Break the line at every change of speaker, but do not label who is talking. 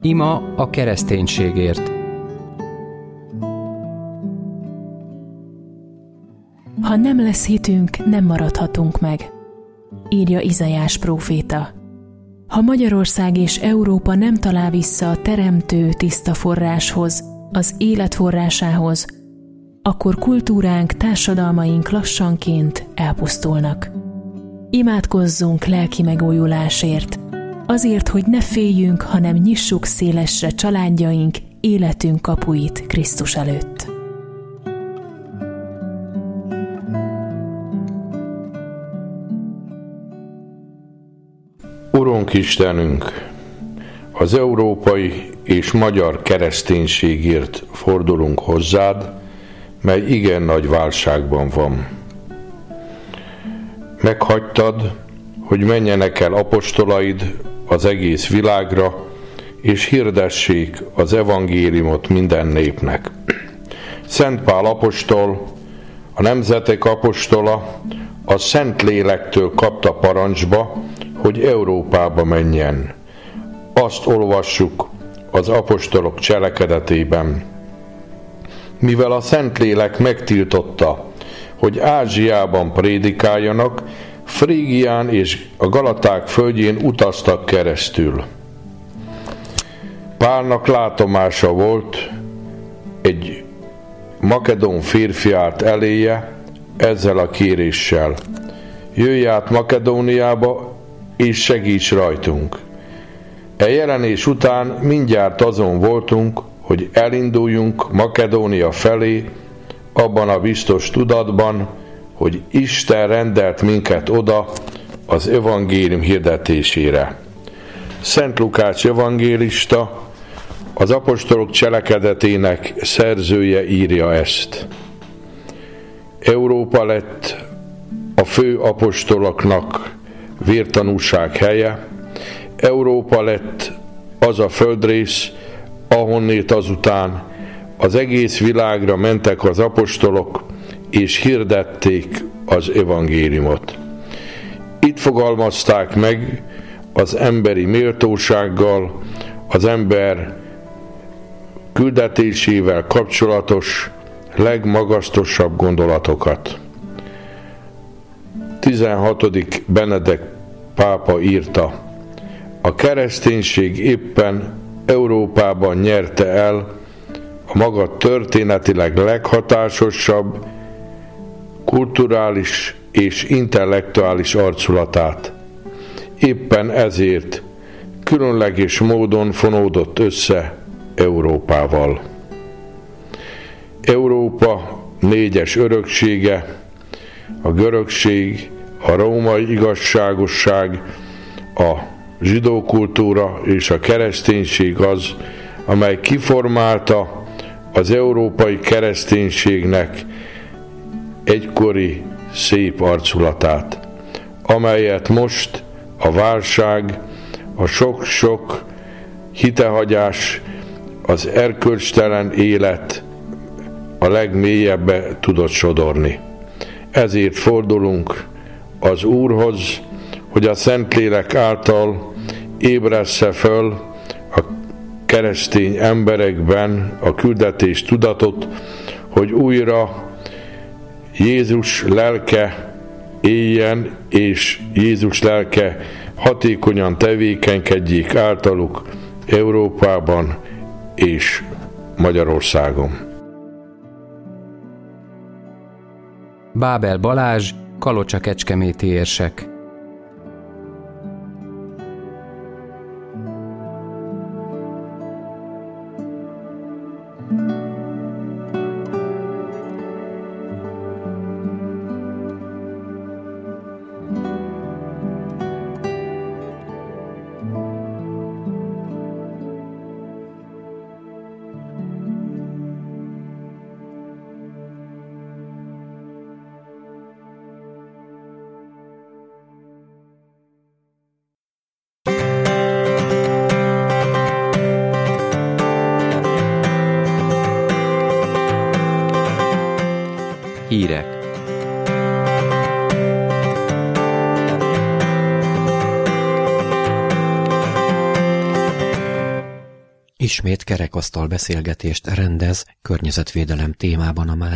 Ima a kereszténységért.
Ha nem lesz hitünk, nem maradhatunk meg, írja Izaiás próféta. Ha Magyarország és Európa nem talál vissza a teremtő tiszta forráshoz, az élet forrásához, akkor kultúránk, társadalmaink lassanként elpusztulnak. Imádkozzunk lelki megújulásért, azért, hogy ne féljünk, hanem nyissuk szélesre családjaink, életünk kapuit Krisztus előtt.
Urunk Istenünk, az európai és magyar kereszténységért fordulunk hozzád, mely igen nagy válságban van. Meghagytad, hogy menjenek el apostolaid az egész világra, és hirdessék az evangéliumot minden népnek. Szent Pál apostol, a nemzetek apostola, a Szentlélektől kapta parancsba, hogy Európába menjen. Azt olvassuk az apostolok cselekedetében. Mivel a Szentlélek megtiltotta, hogy Ázsiában prédikáljanak, Frígián és a Galaták földjén utaztak keresztül. Pálnak látomása volt, egy makedón férfi állt eléje ezzel a kéréssel: jöjj át Makedóniába, és segíts rajtunk. E jelenés után mindjárt azon voltunk, hogy elinduljunk Makedónia felé, abban a biztos tudatban, hogy Isten rendelt minket oda az evangélium hirdetésére. Szent Lukács evangélista, az apostolok cselekedetének szerzője írja ezt. Európa lett a fő apostoloknak vértanúság helye, Európa lett az a földrész, ahonnét azután az egész világra mentek az apostolok, és hirdették az evangéliumot. Itt fogalmazták meg az emberi méltósággal, az ember küldetésével kapcsolatos legmagasztosabb gondolatokat. 16. Benedek pápa írta: a kereszténység éppen Európában nyerte el a maga történetileg leghatásosabb, kulturális és intellektuális arculatát. Éppen ezért különleges módon fonódott össze Európával. Európa négyes öröksége, a görögség, a római igazságosság, a zsidó kultúra és a kereszténység az, amely kiformálta az európai kereszténységnek egykori szép arculatát, amelyet most a válság, a sok-sok hitehagyás, az erkölcstelen élet a legmélyebbe tudott sodorni. Ezért fordulunk az Úrhoz, hogy a Szentlélek által ébressze föl a keresztény emberekben a küldetés tudatot, hogy újra Jézus lelke éljen, és Jézus lelke hatékonyan tevékenykedjék általuk Európában és Magyarországon.
Bábel Balázs, Kalocsa-Kecskeméti érsek.
ismét kerekasztal beszélgetést rendez környezetvédelem témában a